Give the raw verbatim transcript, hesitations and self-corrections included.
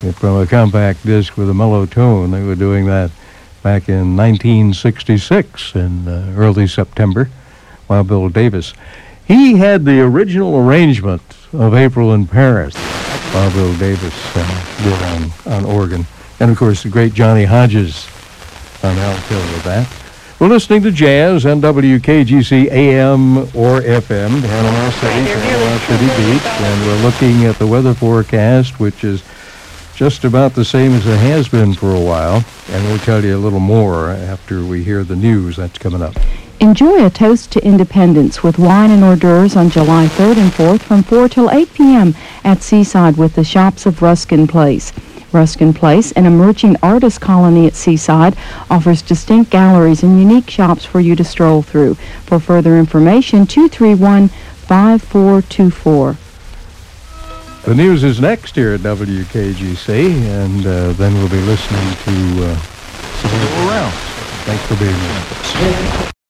from a compact disc with a mellow tone. They were doing that back in nineteen sixty-six in uh, early September. Wild Bill Davis. He had the original arrangement of April in Paris. Wild Bill Davis uh, did on, on organ. And, of course, the great Johnny Hodges on alto with that. We're listening to jazz on W K G C A M or F M, Panama City, Panama City Beach. And we're looking at the weather forecast, which is just about the same as it has been for a while. And we'll tell you a little more after we hear the news that's coming up. Enjoy a toast to independence with wine and hors d'oeuvres on July third and fourth from four till eight p.m. at Seaside with the Shops of Ruskin Place. Ruskin Place, an emerging artist colony at Seaside, offers distinct galleries and unique shops for you to stroll through. For further information, two three one, five four two four. The news is next here at W K G C, and uh, then we'll be listening to uh, some around. Thanks for being with us.